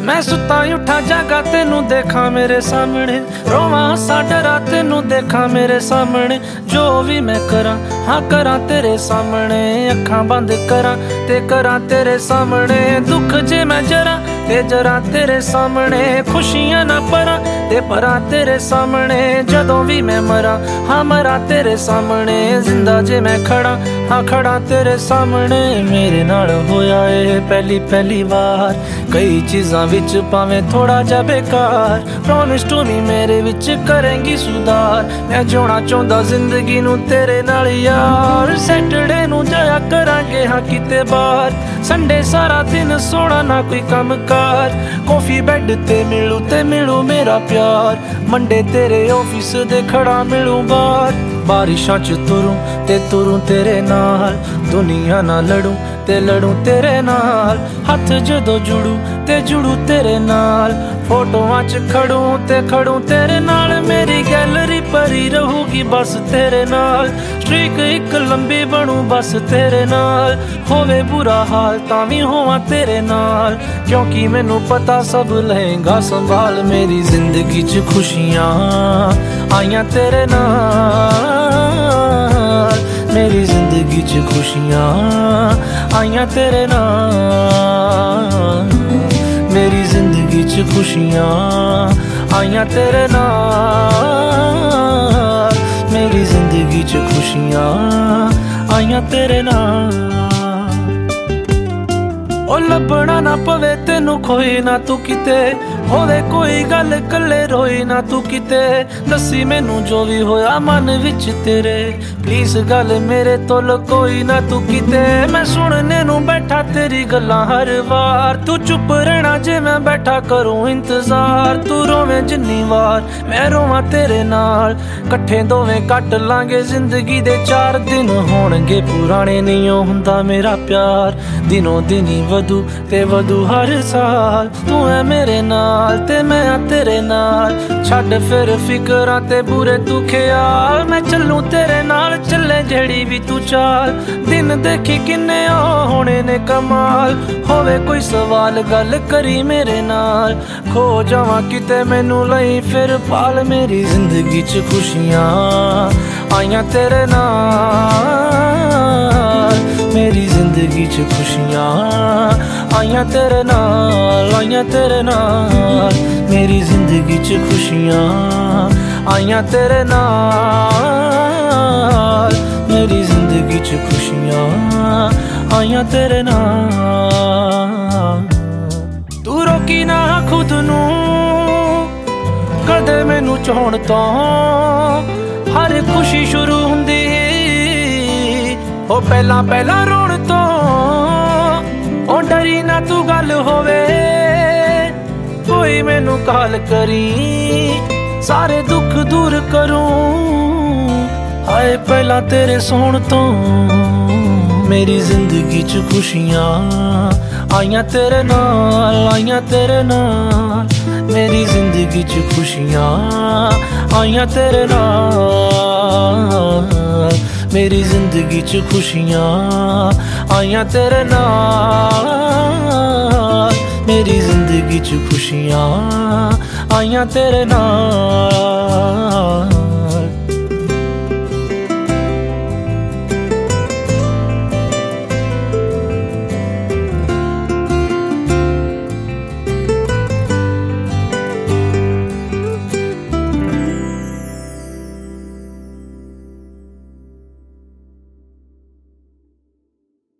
मैं सुता उठा जागा तेनू देखा मेरे सामने, रोवा सा डरा तेनू देखा मेरे सामने। जो भी मैं करा हाँ करा तेरे सामने, अखां बंद करा ते करा तेरे सामने। दुख जे मैं जरा ते जरा तेरे सामने, खुशियां ना परा ते परा तेरे सामने। जदों भी मैं मरा हाँ मरा तेरे सामने, जिंदा जे मैं खड़ा हाँ खड़ा तेरे सामने। मेरे नाल होया ए पहली पहली बार, कई चीज़ां विच भावें थोड़ा जा बेकार। प्रॉमिस टू मी मेरे विच करेंगी सुधार, मैं जिउणा चाहुंदा जिंदगी नूं तेरे नाल यार। सैटरडे नूं जाया करांगे हाँ किते बाहर, संडे सारा दिन सोना ना कोई कम कार। कॉफी बेड ते मिलू मेरा प्यार, मंडे तेरे ऑफिस दे खड़ा मिलू बाहर। बारिशां च तुरूं तेरे नाल, दुनिया ना लड़ूं ते लड़ूं तेरे नाल। हथ जदों जुड़ू ते जुड़ू तेरे नाल, फोटोआं च खड़ूं तेरे नाल। मेरी गैलरी भरी रहूगी बस तेरे नाल, स्ट्रीक एक लंबी बनू बस तेरे नाल। होवे बुरा हाल तां वी होवां तेरे नाल, क्योंकि मैनू पता सब लहेगा संभाल। मेरी जिंदगी च खुशियां आईयां तेरे नाल, मेरी जिंदगी च खुशियां आईयां तेरे नाल। मेरी जिंदगी च खुशियां आईयां तेरे नाल, मेरी जिंदगी च खुशियां आईयां तेरे नाल। ओ लभना ना पवे तेनू खोई ना तू किते, होवे कोई गल कल्ले रोई ना तू किते। दसी मैनू जो भी होया मन विच तेरे, प्लीज गल मेरे तो लकोई ना तू किते। मैं सुनने नू बैठा तेरी गल्लां हर वार, तू चुप रहना जे मैं बैठा करूं इंतजार। तू रोवें जिन्नी वार मैं रोवां तेरे नाल, कट्ठे दोवें कट लांगे जिंदगी दे 4 दिन होणगे पुराने। नहीं हुंदा मेरा प्यार दिनों दिन ही वधू ते वधू हर साल। तू है मेरे नाल ते मैं तेरे नाल, छड्ड फिर फिकरां ते बुरे तू ख्याल। मैं चलूं तेरे नाल चले जेड़ी भी तू चाल, दिन देखी किन्ने होने ने कमाल। होवे कोई सवाल गल करी मेरे नाल, खो जावां किते मैनू लई फिर पाल। मेरी जिंदगी च खुशियां आईयां तेरे नाल, मेरी जिंदगी च खुशियां आईयां तेरे नाल, आईयां तेरे नाल। मेरी जिंदगी च खुशियां आईयां तेरे नाल, मेरी जिंदगी च खुशियां आईयां तेरे नाल। तू रोकी ना खुद नू कदे मैनू चाहण तो, हर खुशी शुरू हुंदी ओ पहला रोण तो। ओ डरी ना तू गल होवे कोई मैनू काल करी, सारे दुख दूर करूं हाय पहला तेरे सोण तो। मेरी जिंदगी च खुशियां आईयां तेरे नाल, आईयां तेरे नाल। मेरी जिंदगी च खुशियां आईयां तेरे नाल, मेरी जिंदगी च खुशियां आईयां तेरे नाल। मेरी जिंदगी च खुशियां आईयां तेरे नाल।